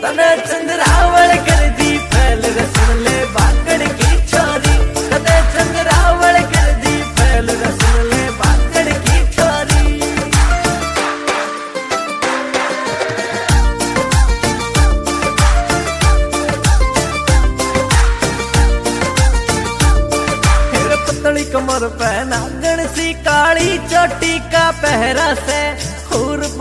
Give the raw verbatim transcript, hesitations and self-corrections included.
तने चंद्रावल कर दी फैल रसन ले बागड़ की छोरी, तने चंद्रावल कर दी फैल रसन ले बागड़ की छोरी। फिर पतली कमर पे नागण सी काली चोटी का पहरा से